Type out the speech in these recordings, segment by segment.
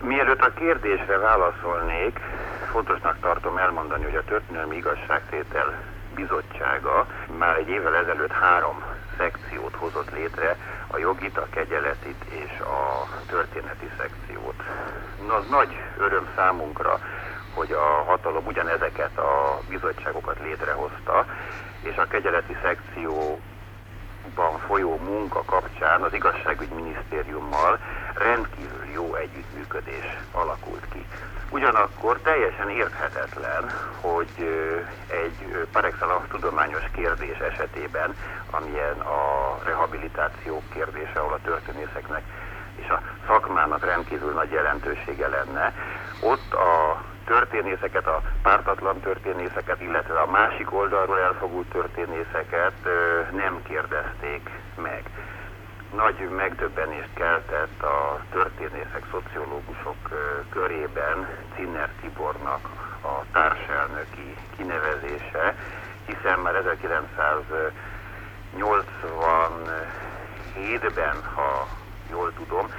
Mielőtt a kérdésre válaszolnék, fontosnak tartom elmondani, hogy a Történelmi Igazságtétel Bizottsága már egy évvel ezelőtt 3 szekciót hozott létre, a jogit, a kegyeletit és a történeti szekciót. Az nagy öröm számunkra, hogy a hatalom ugyanezeket a bizottságokat létrehozta, és a kegyeleti szekcióban folyó munka kapcsán az igazságügyminisztériummal rendkívül jó együttműködés alakult ki. Ugyanakkor teljesen érthetetlen, hogy egy par excellence tudományos kérdés esetében, amilyen a rehabilitáció kérdése, ahol a történészeknek és a szakmának rendkívül nagy jelentősége lenne, ott a történészeket, a pártatlan történészeket, illetve a másik oldalról elfogult történészeket nem kérdezték meg. Nagy megdöbbenést keltett a történészek, szociológusok körében Zinner Tibornak a társelnöki kinevezése, hiszen már 1987-ben, ha jól tudom,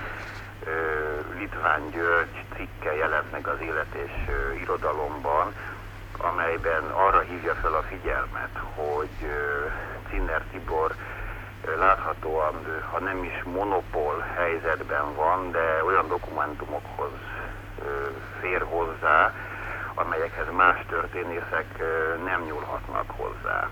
Litván György cikke jelent meg az Élet és Irodalomban, amelyben arra hívja fel a figyelmet, hogy Zinner Tibor láthatóan, ha nem is monopól helyzetben van, de olyan dokumentumokhoz fér hozzá, amelyekhez más történészek nem nyúlhatnak hozzá.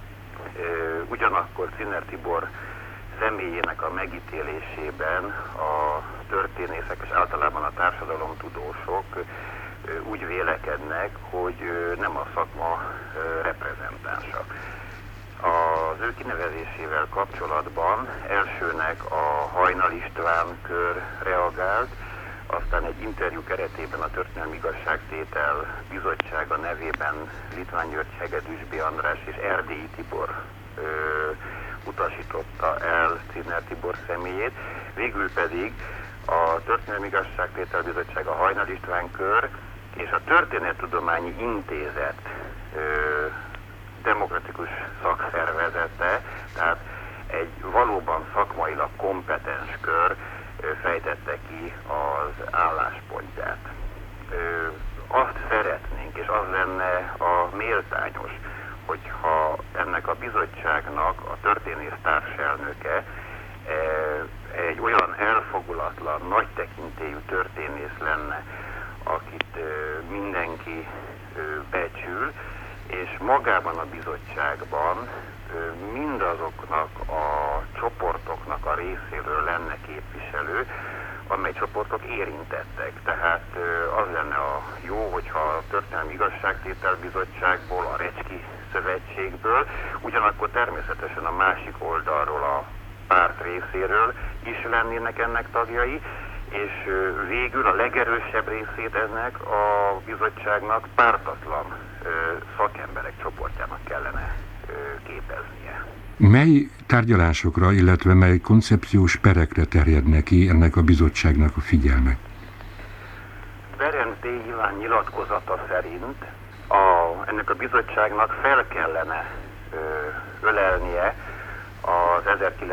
Ugyanakkor Zinner Tibor személyének a megítélésében a történészek és általában a társadalomtudósok úgy vélekednek, hogy nem a szakma reprezentánsa. Az ő kinevezésével kapcsolatban elsőnek a Hajnal István kör reagált, aztán egy interjú keretében a Történelmi Igazságtétel Bizottsága nevében Litván György, Hegedűs B. András és Erdélyi Tibor utasította el Zinner Tibor személyét, végül pedig a Történelmi Igazságtétel Bizottság, a Hajnal István kör és a Történettudományi Intézet demokratikus szakszervezete, tehát egy valóban szakmailag kompetens kör fejtette ki az álláspontját. Azt szeretnénk, és az lenne a méltányos, hogyha ennek a bizottságnak a történész társelnöke egy olyan elfogulatlan, nagy tekintélyű történész lenne, akit mindenki becsül, és magában a bizottságban mindazoknak a csoportoknak a részéről lenne képviselő, amely csoportok érintettek. Tehát az lenne a jó, hogyha a Történelmi Igazságtétel Bizottságból, a Recski Szövetségből, ugyanakkor természetesen a másik oldalról, a párt részéről is lennének ennek tagjai, és végül a legerősebb részét ennek a bizottságnak pártatlan szakemberek csoportjának kellene képeznie. Mely tárgyalásokra, illetve mely koncepciós perekre terjedne ki ennek a bizottságnak a figyelme? Berend T. Iván nyilatkozata szerint ennek a bizottságnak fel kellene ölelnie az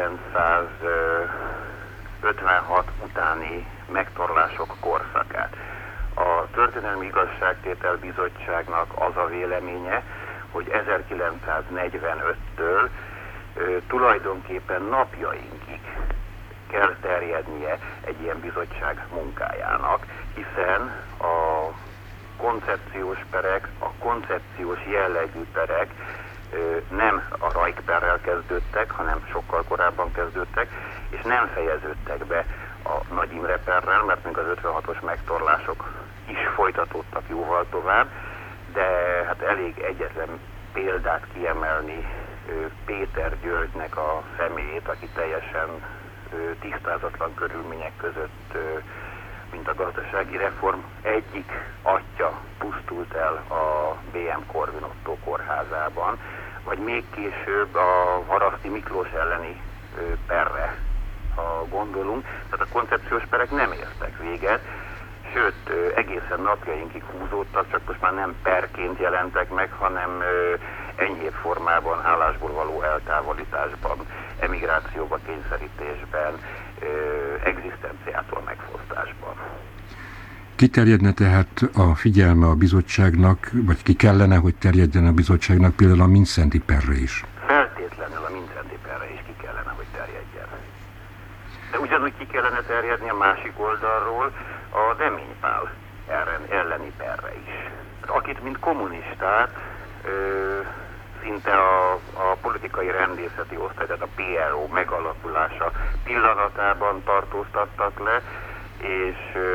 1956 utáni megtorlások korszakát. A Történelmi Igazságtétel Bizottságnak az a véleménye, hogy 1945-től tulajdonképpen napjainkig kell terjednie egy ilyen bizottság munkájának, hiszen a koncepciós perek, a koncepciós jellegű perek nem a Rajk-perrel kezdődtek, hanem sokkal korábban kezdődtek, és nem fejeződtek be a Nagy Imre perrel, mert még az 56-os megtorlások is folytatódtak jóval tovább, de hát elég egyetlen példát kiemelni Péter Györgynek a személyét, aki teljesen tisztázatlan körülmények között, mint a gazdasági reform egyik atya pusztult el a B.M. Korvin Otto kórházában, vagy még később a Haraszti Miklós elleni perre, ha gondolunk. Tehát a koncepciós perek nem értek véget, sőt, egészen napjainkig húzódtak, csak most már nem perként jelentek meg, hanem enyhébb formában, állásból való eltávolításban, emigrációba kényszerítésben, egzisztenciától megfosztásban. Kiterjedne tehát a figyelme a bizottságnak, vagy ki kellene, hogy terjedjen a bizottságnak például a Mindszenty perre is? Feltétlenül a Mindszenty perre is ki kellene, hogy terjedjen. De ugyanúgy ki kellene terjedni a másik oldalról a Demény Pál elleni perre is. Akit mint kommunistát szinte a politikai rendészeti osztály, tehát a PRO megalakulása pillanatában tartóztattak le, és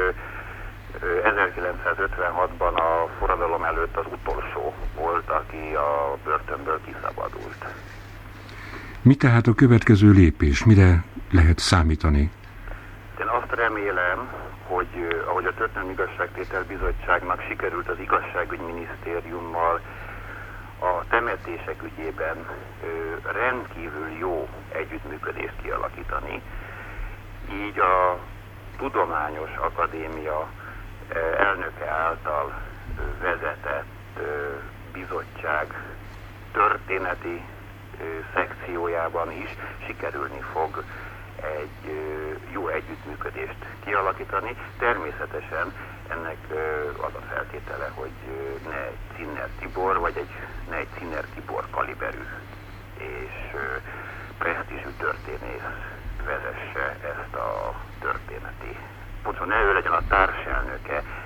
1956-ban a forradalom előtt az utolsó volt, aki a börtönből kiszabadult. Mi tehát a következő lépés? Mire lehet számítani? Én azt remélem, hogy ahogy a Történelmi Igazságtétel Bizottságnak sikerült az igazságügyminisztériummal a temetések ügyében rendkívül jó együttműködést kialakítani, így a Tudományos Akadémia elnöke által vezetett bizottság történeti szekciójában is sikerülni fog egy jó együttműködést kialakítani. Természetesen ennek az a feltétele, hogy ne egy Zinner Tibor, vagy ne egy Zinner Tibor kaliberű és presztízsű történész vezesse ezt a történeti. Pontosan ne ő legyen a társelnöke